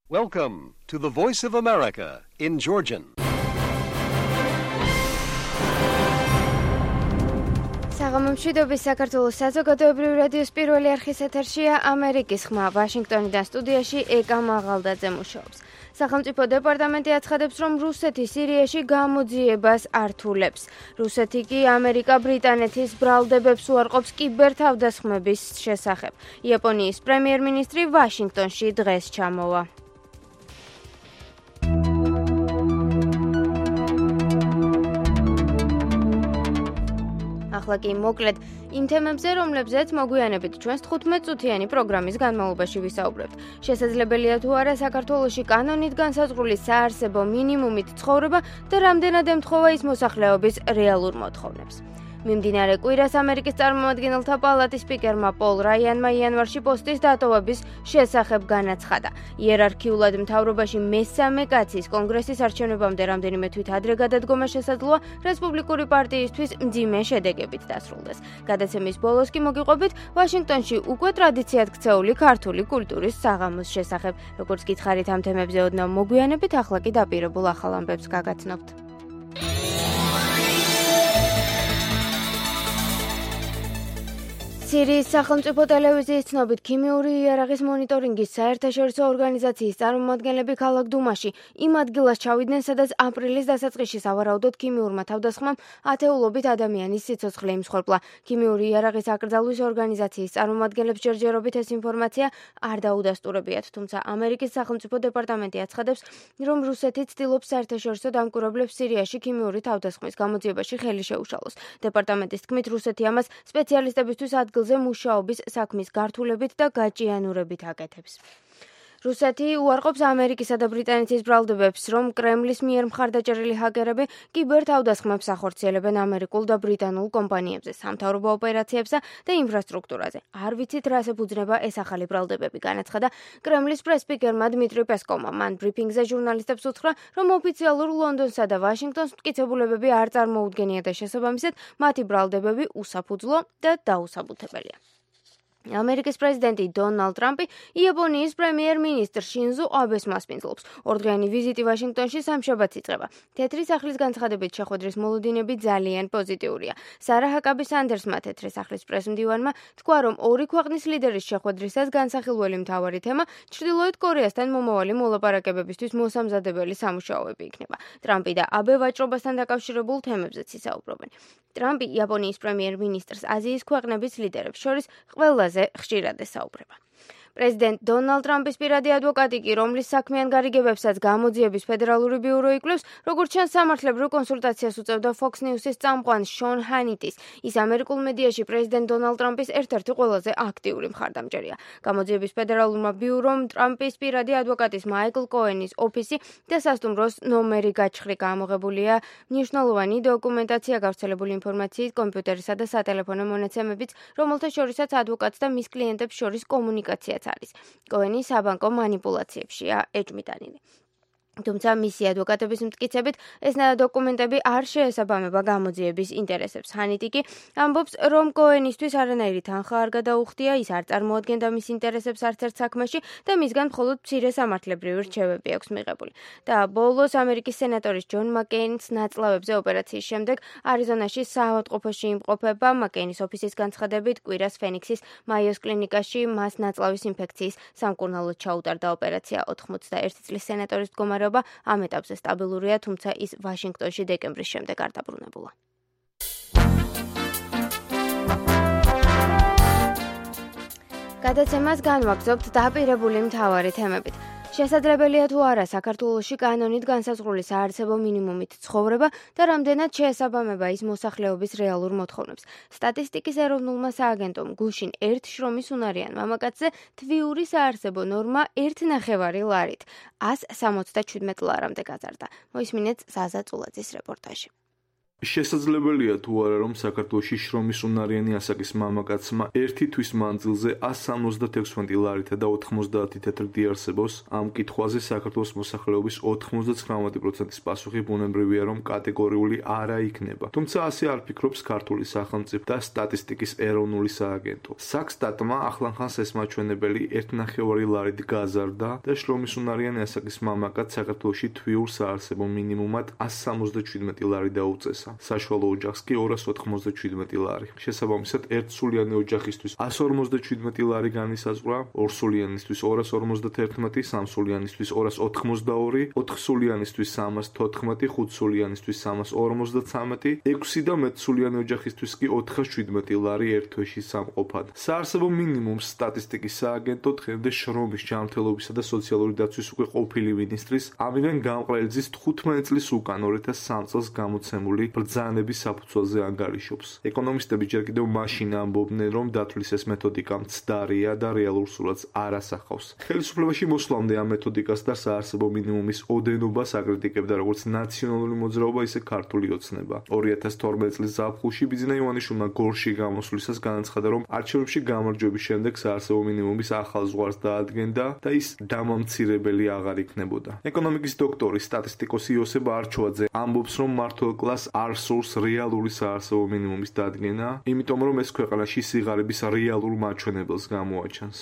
Welcome to the Voice of America in Georgian. საღამომშვიდობის საქართველოს საზოგადოებრივი რადიოს პირველი არხის ეთერშია ამერიკის ხმა. ვაშინგტონიდან სტუდიაში ეკა მაღალდაძე მუშაობს. სახელმწიფო დეპარტამენტი აცხადებს, რომ რუსეთი სირიაში გამოძიებას ართულებს. რუსეთი კი ამერიკა-ბრიტანეთის ბრალდებებს უარყოფს კიბერთავდასხმების შესახებ. იაპონიის პრემიერ-მინისტრი ვაშინგტონში დღეს ჩამოვა. ახლა კი მოკლედ იმ თემებზე, რომლებზეც მოგვიანებით ჩვენს 15 წუთიანი პროგრამის განმავლობაში ვისაუბრებთ. შესაძლებელია თუ არა საქართველოში კანონით განსაზღვრული საარსებო მინიმუმით ცხოვრება და რამდენად ემთხვევა ის მოსახლეობის რეალურ მოთხოვნებს. მიმდინარე კვირას ამერიკის წარმომადგენელთა პალატის სპიკერმა პოლ რაიანმა იანვარში პოსტის დატოვების შესახებ განაცხადა. იერარქიულად მთავრობაში მესამე კაცის კონგრესის არჩევნებამდე რამდენიმე თვით ადრე გადადგომა შესაძლოა რესპუბლიკური პარტიისთვის მძიმე შედეგებით დასრულდეს. გადაცემის ბოლოს კი მოგიყვებით ვაშინგტონში უკვე ტრადიციად ქცეული ქართული კულტურის საღამოს შესახებ. როგორც გითხარით ამ თემებზე ოდნავ მოგვიანებით, ახლა კი დაპირებულ ახალ ამბებს გაგაცნობთ. სირიის სახელმწიფო ტელევიზიის ცნობით, ქიმიური იარაღის მონიტორინგის საერთაშორისო ორგანიზაციის წარმომადგენლები ქალაქ დუმაში იმ ადგილას ჩავიდნენ, სადაც აპრილის დასაწყისში სავარაუდოდ ქიმიურმა თავდასხმამ ათეულობით ადამიანის სიცოცხლე იმსხვერპლა. ქიმიური იარაღის აკრძალვის ორგანიზაციის წარმომადგენლებს ჯერჯერობით ეს ინფორმაცია არ დაუდასტურებიათ, თუმცა ამერიკის სახელმწიფო დეპარტამენტი აცხადებს, რომ რუსეთი ცდილობს საერთაშორისო დამკვირვებლებს სირიაში ქიმიური თავდასხმის გამოძიებაში ხელი შეუშალოს. დეპარტამენტის თქმით, რუსეთი ამას სპეციალისტებისთვის ზე მუშაობის საქმის გართულებით და გაჭიანურებით აკეთებს. რუსეთი უარყოფს ამერიკისა და ბრიტანეთის ბრალდებებს, რომ კრემლის მიერ მხარდაჭერილი ჰაკერები კიბერთავდასხმებს ახორციელებენ ამერიკულ და ბრიტანულ კომპანიებზე, სამთავრობო ოპერაციებსა და ინფრასტრუქტურაზე. არ ვიცით, რას ეფუძნება ეს ახალი ბრალდებები, განაცხადა კრემლის პრეს-სპიკერმა დმიტრი პესკოვმა. მან ბრიფინგზე ჟურნალისტებს უთხრა, რომ ოფიციალურ ლონდონსა და ვაშინგტონს მტკიცებულებები არ წარმოუდგენია და შესაბამისად მათი ბრალდებები უსაფუძვლო და დაუსაბუთებელია. ამერიკის პრეზიდენტი დონალდ ტრამპი იაპონიის პრემიერ-მინისტრ შინზო აბეს მასპინძლობს. ორდღიანი ვიზიტი ვაშინგტონში სამშაბათს იწყება. თეთრი სახლის განცხადებით შეხვედრის მოლოდინები ძალიან პოზიტიურია. სარა ჰაკაბი სანდერსმა თეთრი სახლის პრესმდივანმა თქვა, რომ ორი ქვეყნის ლიდერის შეხვედრისას განსახილველი მთავარი თემა ჩრდილოეთ კორეასთან მომავალი მოლაპარაკებებისთვის მოსამზადებელი სამუშაოები იქნება. ტრამპი და აბე ვაჭრობასთან დაკავშირებულ თემებზეც ისაუბრობენ. ტრამპი იაპონიის პრემიერ-მინისტრს აზიის ქვეყნების ლიდერებს შორის ყველაზე ხშირად ესაუბრება. პრეზიდენტ დონალდ ტრამპის პირადი ადვოკატი კი, რომლის საქმიან გარიგებებსაც გამოძიების ფედერალური ბიურო იკვლევს, როგორც ჩანს, სამართლებრივ კონსულტაციას უწევდა Fox News-ის წამყვან შონ ჰანიტის. ის ამერიკულ მედიაში პრეზიდენტ დონალდ ტრამპის ერთ-ერთი ყველაზე აქტიური მხარდამჭერია. გამოძიების ფედერალურმა ბიურომ ტრამპის პირადი ადვოკატის მაიკლ კოენის ოფისი და სასტუმროს ნომერი გაჩხრიკა. ამოღებულია მნიშვნელოვანი დოკუმენტაცია გავრცელებული ინფორმაციით, კომპიუტერისა და სატელეფონო მონაცემებიც, რომელთა შორისაც ადვოკატს და მის კლიენტებს შორის კომუნიკაციაც არის. კოენი საბანკო манипуляციებშია ეჭვმიტანილი. თუმცა მისი ადვოკატების მტკიცებით ეს დოკუმენტები არ შეესაბამება გამოძიების ინტერესებს. ჰანიტი კი ამბობს, რომ კოენისთვის არანაირი თანხა არ გადაუხდია, ის არ წარმოადგენდა მის ინტერესებს არც ერთ საქმეში და მისგან მხოლოდ მცირე სამართლებრივი რჩევები აქვს მიღებული. და ბოლოს ამერიკის სენატორის ჯონ მაკეინის ნაწლავებზე ოპერაციის შემდეგ არიზონაში საავადმყოფოში იმყოფება. მაკეინის ოფისის განცხადებით, კვირას ფენიქსის მაიოს კლინიკაში მას ნაწლავის ინფექციის სამკურნალოდ ჩაუტარდა ოპერაცია. 81 წლის სენატორის მდგომარეობა ამ ეტაპზე სტაბილურია, თუმცა ის ვაშინგტონში დეკემბრის შემდეგ არ დაბრუნებულა. გადაცემას განვაგრძობთ დაპირებული მთავარი თემებით. შესაძლებელია თუ არა საქართველოში კანონით განსაზღვრული საარსებო მინიმუმით ცხოვრება და რამდენად შეესაბამება ის მოსახლეობის რეალურ მოთხოვნებს. სტატისტიკის ეროვნულმა სააგენტომ გუშინ ერთ შრომის უნარიან მამაკაცზე თვიური საარსებო ნორმა 1.5 ლარით 177 ლარამდე გაზარდა. მოისმინეთ ზაზა წულაძის რეპორტაჟი. შესაძლებელია თუ არა რომ საქართველოში შრომის უნარიანი ასაკის მამაკაცმა ერთი თვის მანძილზე 176 ლარითა და 90 თეთრ იარსებოს. Ამ კითხვაზე საქართველოს მოსახლეობის 99%-ის პასუხი ბუნებრივია რომ კატეგორიული არა იქნება. Თუმცა ასე არ ფიქრობს ქართული სახელმწიფო და სტატისტიკის ეროვნული სააგენტო. Საქსტატმა ახლახანს ეს მაჩვენებელი 1.5 ლარით გაზარდა და შრომის უნარიანი ასაკის მამაკაც საქართველოში თვიურ საარსებო მინიმუმად 177 ლარი დაუწესა. Საშუალო ოჯახს კი 297 ლარი. Შესაბამისად, ერთსულიანი ოჯახისთვის 157 ლარი განისაზღვრა, ორსულიანისთვის 251, სამსულიანისთვის 282, ოთხსულიანისთვის 314, ხუთსულიანისთვის 353, 6 და მეტსულიანი ოჯახისთვის კი 417 ლარი ერთ თვეში სამყოფად. საარსებო მინიმუმს სტატისტიკის სააგენტო დღემდე შრომის, ჯანმრთელობისა და სოციალური დაცვის უკვე ყოფილი მინისტრის ამირან გამყრელიძის 15 წლის უკან 2003 წელს გამოცემული ბრძანების საფუძველზე ანგარიშობს. ეკონომისტები ჯერ კიდევ მაშინ ამბობდნენ, რომ დათვლის ეს მეთოდიკა მცდარია და რეალურ სურათს არ ასახავს. ხელისუფლებაში მოსვლამდე ამ მეთოდიკას და საარსებო მინიმუმის ოდენობას აკრიტიკებდა როგორც ნაციონალური მოძრაობა, ისე ქართული ოცნება. 2012 წლის ზაფხულში ბიძინა ივანიშვილმა გორში გამოსვლისას განაცხადა, რომ არჩევნებში გამარჯვების შემდეგ საარსებო მინიმუმის ახალ ზღვარს დაადგენდა და ის დამამცირებელი აღარ იქნებოდა. ეკონომიკის დოქტორი, სტატისტიკოსი იოსებ არჩოვაძე ამბობს, რომ მმართველ კლასს არ სურს რეალური საარსებო მინიმუმის დადგენა, იმიტომ რომ ეს ქვეყანაში სიღარიბის რეალურ მაჩვენებელს გამოაჩენს.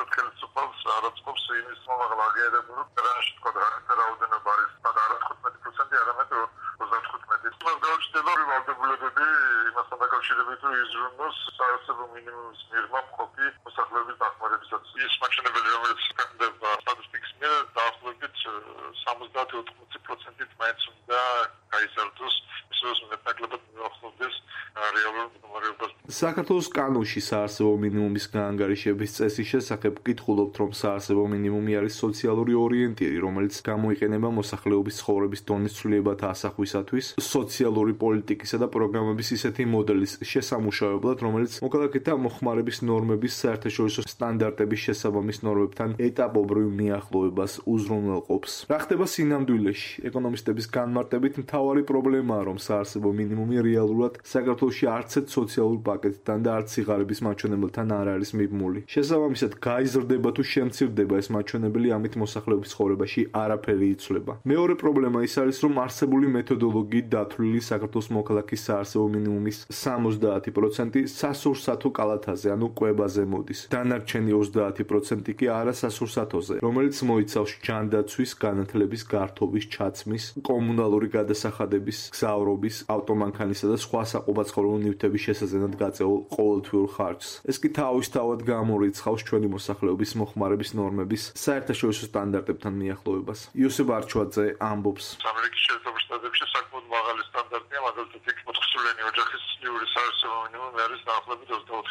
საქართველოს კანონში საარსებო მინიმუმის გაანგარიშების წესის შესახებ ვკითხულობთ, რომ საარსებო მინიმუმი არის სოციალური ორიენტირი, რომელიც გამოიყენება მოსახლეობის ცხოვრების დონის ცვლილებათა ასახვისათვის, სოციალური პოლიტიკისა და პროგრამების ისეთი მოდელის შესამუშავებლად, რომელიც მოქალაქეთა მოხმარების ნორმების საერთაშორისო სტანდარტების შესაბამის ნორმებთან ეტაპობრივ მიახლოებას უზრუნველყოფს. რა ხდება სინამდვილეში? ეკონომისტების განმარტებით მთავარი პრობლემაა, რომ საარსებო მინიმუმი რეალურად საქართველოში არცეთ სოციალურ პაკეტთან და არც სიღარიბის მაჩვენებელთან არ არის მიბმული. შესაბამისად, გაიზრდება თუ შემცირდება ეს მაჩვენებელი, ამით მოსახლეობის ცხოვრებაში არაფერი იცვლება. მეორე პრობლემა ის არის, რომ არსებული მეთოდოლოგიით დათვლილი საქართველოს მოქალაქის საარსებო მინიმუმის 70% სასურსათო კალათაზე, ანუ კვებაზე მოდის. დანარჩენი 30% კი არასასურსათოზე, რომელიც მოიცავს ჯანდაცვის, განათლების, გართობის, ჩაცმის, კომუნალური გადასახადების, გზავრობის, ავტომანქანისა და სხვა საყოფაცხოვრებო ნივთების შესაძენად გაწეულ ყოველთვიურ ხარჯს. ეს კი თავისთავად გამორიცხავს ჩვენი მოსახლეობის მოხმარების ნორმების საერთაშორისო სტანდარტებთან მიახლოებას. იოსებ არჩვაძე ამბობს. ამერიკის შეერთებულ შტატებში საკმაოდ მაღალი სტანდარტია, მაგალითად იქ 4-სულიანი ოჯახის წლიური საარსებო მინიმუმი არის დაახლოებით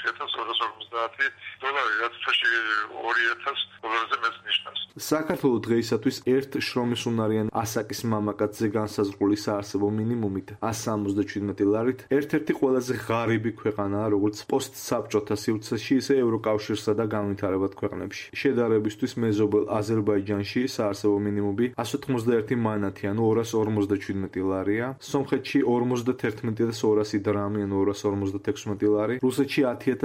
24,250 დოლარი, რაც თვეში 2,000 დოლარზე მეტს ნიშნავს. საქართველო დღეისათვის ერთ შრომის უნარიან ასაკის მამაკაცზე განსაზღვრული საარსებო მინიმუმით 177 ლარით ერთ-ერთი ყველაზე ღარიბი ქვეყანაა როგორც პოსტსაბჭოთა სივრცეში, ისე ევროკავშირსა და განვითარებად ქვეყნებში. შედარებისთვის მეზობელ აზერბაიჯანში საარსებო მინიმუმი 191 მანათი, ანუ 257 ლარია, სომხეთში 51,200 დრამი, ანუ 256 ლარი, რუსეთში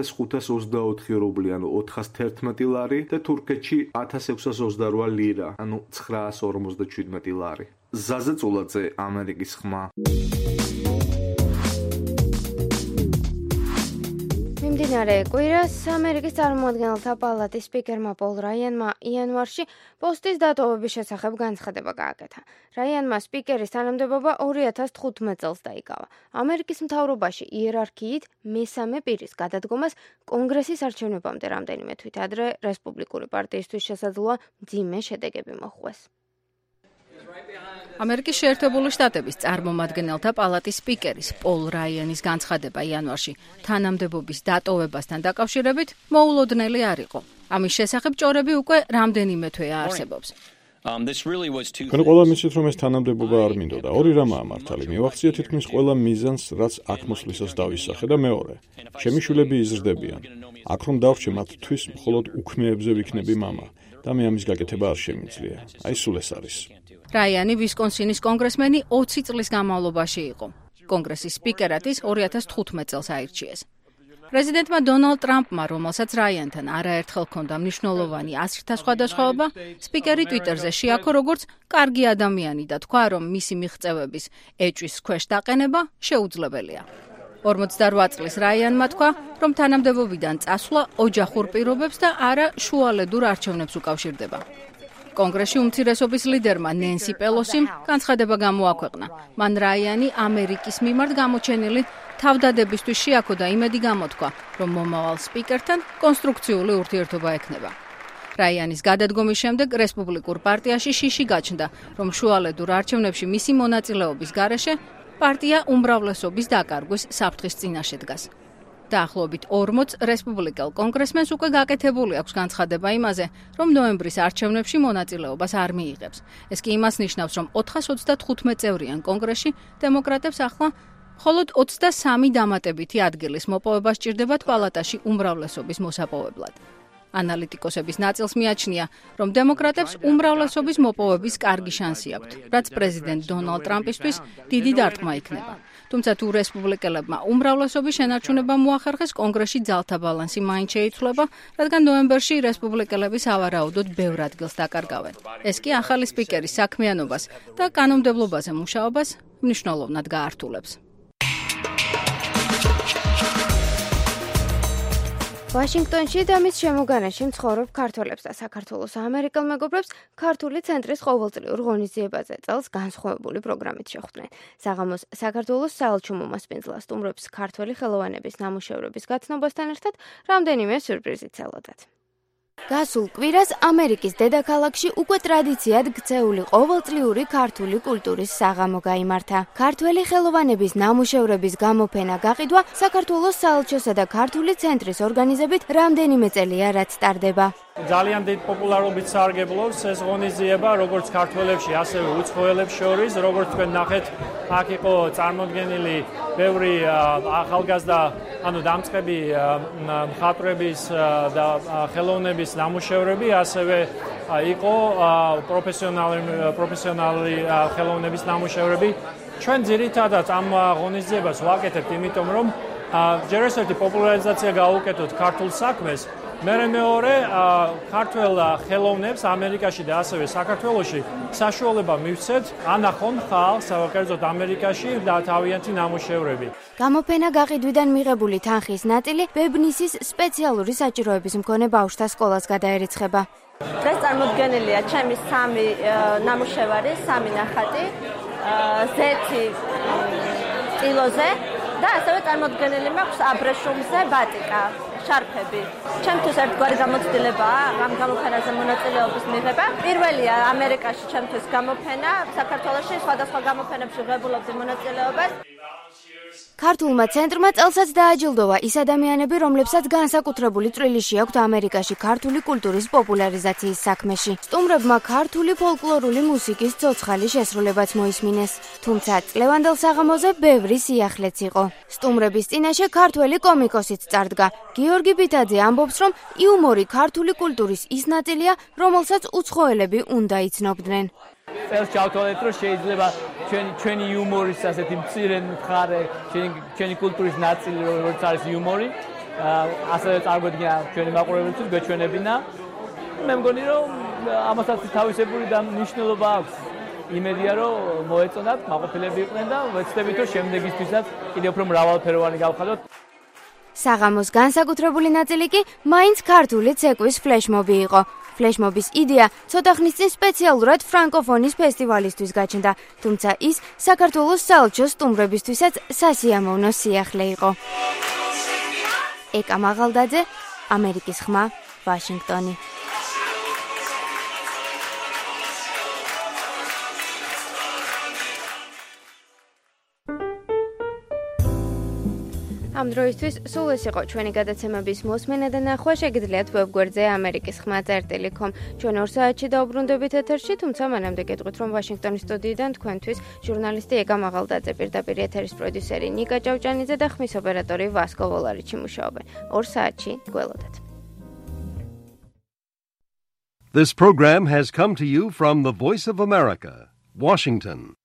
10,524 რუბლი, ანუ 411 ლარი და თურქეთში 1628 ლირა, ანუ 957 ლარი. ზაზა წულაძე, ამერიკის ხმა. მიმდინარე კვირას ამერიკის წარმომადგენელთა პალატის სპიკერმა პოლ რაიანმა იანვარში პოსტის დატოვების შესახებ განცხადება გააკეთა. რაიანმა სპიკერის თანამდებობა 2015 წელს დაიკავა. ამერიკის მთავრობაში იერარქიით მესამე პირის გადადგომას კონგრესის არჩევნებამდე რამდენიმე თვით ადრე რესპუბლიკური პარტიისთვის შესაძლოა მძიმე შედეგები მოჰყვეს. ამერიკის შეერთებული შტატების წარმომადგენელთა პალატის სპიკერის პოლ რაიანის განცხადება იანვარში თანამდებობის დატოვებასთან დაკავშირებით მოულოდნელი არ იყო. ამის შესახებ ჭორები უკვე რამდენიმე თვეა არსებობს. ჩვენ ყველა მისით, რომ ეს თანამდებობა არ მინდოდა. ორი რამაა მართალი. მივახციე თითქმის ყველა მიზანს, რაც აქ მოსვლისას დავისახე და მეორე. ჩემი შვილები იზრდებიან. აქ რომ დავრჩე მათთვის, მხოლოდ უქმეებზე ვიქნები მამა და მე ამის გაკეთება არ შემიძლია. აი სულ ეს არის. რაიანი ვისკონსინის კონგრესმენი 20 წლის განმავლობაში იყო. კონგრესის სპიკერად ის 2015 წელს აირჩიეს. პრეზიდენტმა დონალდ ტრამპმა, რომელსაც რაიანთან არაერთხელ ჰქონდა მნიშვნელოვანი აზრთა სხვადასხვაობა, სპიკერი ტვიტერზე შეაქო როგორც კარგი ადამიანი და თქვა, რომ მისი მიღწევების ეჭვის ქვეშ დაყენება შეუძლებელია. 48 წლის რაიანმა თქვა, რომ თანამდებობიდან წასვლა ოჯახურ პირობებს და არა შუალედურ არჩევნებს უკავშირდება. კონგრესში უმცირესობის ლიდერმა ნენსი პელოსიმ განცხადება გამოაქვეყნა. მან რაიანი ამერიკის მიმართ გამოჩენილი თავდადებისთვის შეაქო და იმედი გამოთქვა, რომ მომავალ სპიკერთან კონსტრუქციული ურთიერთობა ექნება. რაიანის გადადგომის შემდეგ რესპუბლიკურ პარტიაში შიში გაჩნდა, რომ შუალედურ არჩევნებში მისი მონაწილეობის გარეშე პარტია უმრავლესობის დაკარგვის საფრთხის წინაშე დგას. დაახლოებით 40 რესპუბლიკელ კონგრესმენს უკვე გაკეთებული აქვს განცხადება იმაზე, რომ ნოემბრის არჩევნებში მონაწილეობას არ მიიღებს. ეს კი იმას ნიშნავს, რომ 435 წევრიან კონგრესში დემოკრატებს ახლა მხოლოდ 23 დამატებითი ადგილის მოპოვება სჭირდებათ პალატაში უმრავლესობის მოსაპოვებლად. ანალიტიკოსების ნაწილს მიაჩნია, რომ დემოკრატებს უმრავლესობის მოპოვების კარგი შანსი აქვთ, რაც პრეზიდენტ დონალდ ტრამპისთვის დიდი დარტყმა იქნება. თუმცა თუ რესპუბლიკელებმა უმრავლესობის შენარჩუნება მოახერხეს, კონგრესში ძალთა ბალანსი მაინც შეიცვლება, რადგან ნოემბერში რესპუბლიკელები სავარაუდოდ ბევრ ადგილს დაკარგავენ. ეს კი ახალი სპიკერის საქმიანობას და კანონმდებლობაზე მუშაობას მნიშვნელოვნად გაართულებს. ვაშინგტონში და მის შემოგარენში მცხოვრებ ქართველებს და საქართველოს ამერიკელ მეგობრებს ქართული ცენტრის ყოველწლიურ ღონისძიებაზე წელს განსხვავებული პროგრამით შეხვდნენ. საღამოს საქართველოს საელჩო მომასპინძლა სტუმრებს ქართველი ხელოვანების ნამუშევრების გაცნობასთან ერთად რამდენიმე სიურპრიზით ელოდათ. გასულ კვირას ამერიკის დედაქალაქში უკვე ტრადიციად გწეული ყოველწლიური ქართული კულტურის საღამო გაიმართა. ქართველი ხელოვანების ნამუშევრების გამოფენა გაყიდვა საქართველოს საელჩოსა და ქართული ცენტრის ორგანიზებით რამდენიმე წელია რაც ტარდება. ძალიან დიდ პოპულარობით სარგებლობს ეს ღონისძიება როგორც ქართველებში, ასევე უცხოელებს შორის, როგორც თქვენ ნახეთ, აქ იყო წარმოდგენილი ბევრი ახალგაზრდა, დამწყები მხატვრების და ხელოვნების ნამუშევრები, ასევე იყო პროფესიონალი ხელოვნების ნამუშევრები. ჩვენ ძირითადად ამ ღონისძიებას ვაკეთებთ, იმიტომ რომ ჯერ ერთი პოპულარიზაცია გავუკეთოთ ქართულ საქმეს, მეორე ქართველ ხელოვნებს ამერიკაში და ასევე საქართველოში საშუალება მივცეთ ანახონ ხალხს კერძოდ ამერიკაში და თავიანთი ნამუშევრები. გამოფენა გაყიდვიდან მიღებული თანხის ნაწილი ბებნისის სპეციალური საჭიროების მქონე ბავშვთა სკოლას გადაერიცხება. დღეს წარმოდგენილია ჩემი 3 ნამუშევარი, 3 ნახატი, ზეთი ტილოზე და ასევე წარმოდგენილი მაქვს აბრეშუმზე ბატიკა. შარფები. ჩემთვის ერთგვარი გამოცდილებაა ამ გამოფენაზე მონაწილეობის მიღება. პირველია ამერიკაში ჩემთვის გამოფენა, საქართველოში სხვადასხვა გამოფენებში ღებულობდი მონაწილეობას. ქართულმა ცენტრმა წელსაც დააჯილდოვა ის ადამიანები, რომლებსაც განსაკუთრებული წვლილი შეაქვთ ამერიკაში ქართული კულტურის პოპულარიზაციის საქმეში. სტუმრებმა ქართული ფოლკლორული მუსიკის ცოცხალი შესრულებაც მოისმინეს. თუმცა წლევანდელ საღამოზე ბევრი სიახლეც იყო. სტუმრების წინაშე ქართველი კომიკოსიც წარდგა. გიორგი ბითაძე ამბობს, რომ იუმორი ქართული კულტურის ის ნაწილია, რომელსაც უცხოელები უნდა იცნობდნენ. წელს ჩავთვალეთ, რომ შეიძლება ჩვენი იუმორის ასეთი მცირე მხარე, ჩვენი კულტურის ნაწილი, როგორც არის იუმორი, ასევე წარმოგვიდგინა ჩვენი მაყურებელისთვის, გვეჩვენებინა. მე მგონი, რომ ამასაც თავისებური და მნიშვნელობა აქვს. იმედია, რომ მოეწონათ, მაყოფილები იყვნენ და ვეცდებით, რომ შემდეგისთვისაც კიდევ უფრო მრავალფეროვანი გავხადოთ. საღამოს განსაკუთრებული ნაწილი კი მაინც ქართული ცეკვის ფლეშმობი იყო. ფლეშმობის იდეა ცოტა ხნის წინ სპეციალურად ფრანკოფონის ფესტივალისთვის გაჩნდა, თუმცა ის საქართველოს საელჩოს სტუმრებისთვისაც სასიამოვნო სიახლე იყო. ეკა მაღალდაძე, ამერიკის ხმა, ვაშინგტონი. ამ დროისთვის სულ ეს იყო ჩვენი გადაცემების მოსმენა და ნახვა. შეგიძლიათ ვებგვერდზე amerikiskhma.com. ჩვენ 2 საათში დაუბრუნდებით ეთერში, თუმცა მანამდე გეტყვით, რომ ვაშინგტონის სტუდიიდან თქვენთვის ჟურნალისტი ეკა მაღალდაძე, პირდაპირ ეთერის პროდიუსერი ნიკა ჭავჭანიძე და ხმის ოპერატორი ვასკო ვოლარიჩი მუშაობენ. 2 საათში გველოდეთ. This program has come to you from the Voice of America, Washington.